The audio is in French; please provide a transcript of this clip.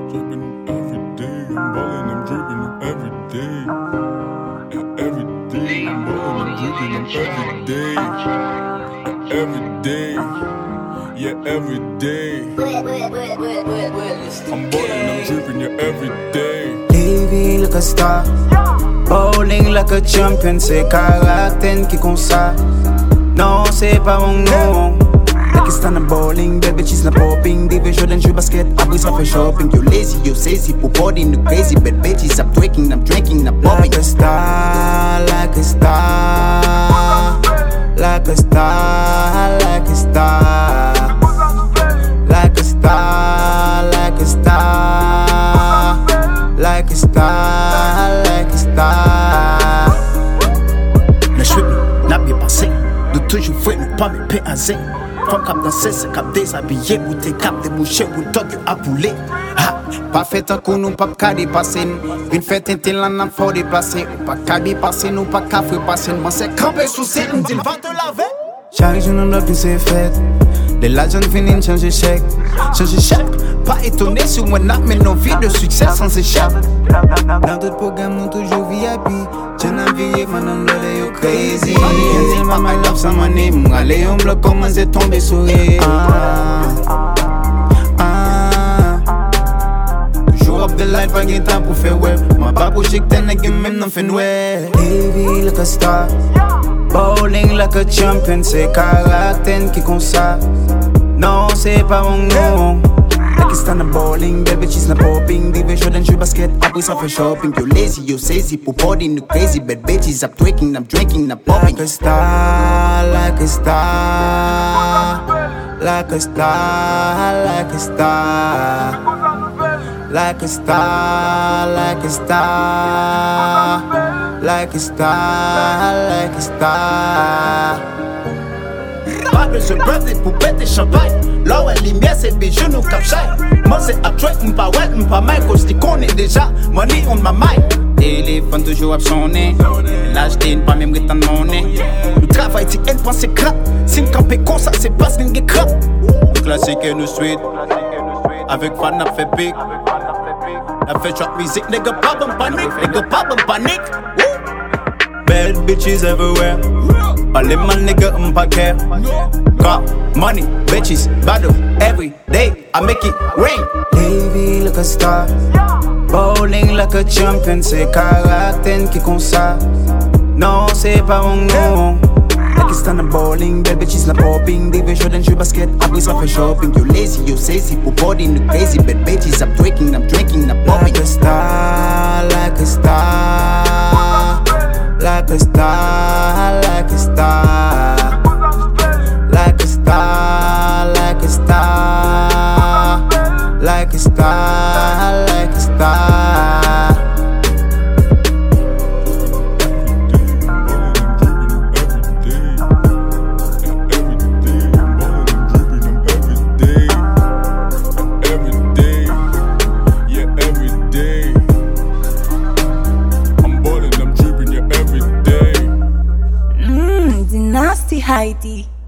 Dripping every day, I'm ballin', I'm dripping every day. Every day, I'm ballin', I'm dripping every day. Every day, yeah, every day. I'm ballin', I'm dripping, yeah, every day. Living like a star, bowling like a champion. C'est caractère qui comme ça. Non, c'est pas mon nom. Pakistan na bowling, bad bitches na popping. Divi Jordan shoe basket, après ça fait shopping. You lazy, you sassy, pour body no crazy. Bad bitches, I'm drinking, I'm popping. Like a star, like a star. Like a star, like a star. Like a star, like a star. Like a star, like a star. Ne suis n'a bien passé. De toujours fouet, ne pas me péaser. Femme cap danser, c'est cap déshabillé. Ou t'es cap débouché, ou t'as à poulet. Pas fait un coup, nous pas qu'à dépasser. Une fête interne, on faut déplacer. Pas qu'à dépasser, nous pas qu'à faire passer. Moi c'est campé sous ses, on dit va te laver. Chaque jour, nous plus c'est fait. Les legends finissent changer chèque. Changer chèque, pas étonné sur moi, mais nos vies de succès sans échappe. Dans d'autres programmes, nous toujours VIP. J'ai navigué, maintenant, l'oreille au crazy. Until my love, some money. M'allez en bloc, comment c'est tombé sur eux. Toujours up the light, pas de temps pour faire web. Ma pas pour chic, t'es nègre, même non fait noué. Living like a star, bowling like a champion. C'est caractère qui comme ça. Non, c'est pas mon nom. Pakistan na bowling, bad bitches na popping. Divi Jordan shoe basket, après ça fait shopping. You lazy, you sassy, pour body no crazy. Bad bitches, I'm drinking, popping. Like a star, like a star. Like a star, like a star. Like a star, like a star. Like a star, like a star. Pas besoin de birthday pour péter champagne. Là où elle lumière, c'est bijoux, nous capchai. Moi c'est après, m'pas ouais, m'pas mal. Cause t'y connais déjà, money on my mind. Téléphone toujours absonné. L'acheter pas même que t'en monnaie. Le travail, si elle pense c'est crap. Si m'campé comme ça, c'est pas ce qu'il crap. Classique et nous suite. Avec fan, a fait big. A fait trap music, nigga pas bon panique. Nigga pas bon panique. Bad bitches everywhere. All them my nigga pas care. Got money, bitches, battle every day. I make it rain. Living like a star, bowling like a champion. C'est caractère qui comme ça. Non, c'est pas mon nom. Pakistan na bowling, bad bitches na popping. Divi Jordan shoe basket, après ça fait shopping. You lazy, you sassy, pour body no crazy. Bad bitches, I'm drinking, popping. Like a star, like a star. Like a star, like a star. Like a star, like a star. Like a star, like a star. Nasty Heidi.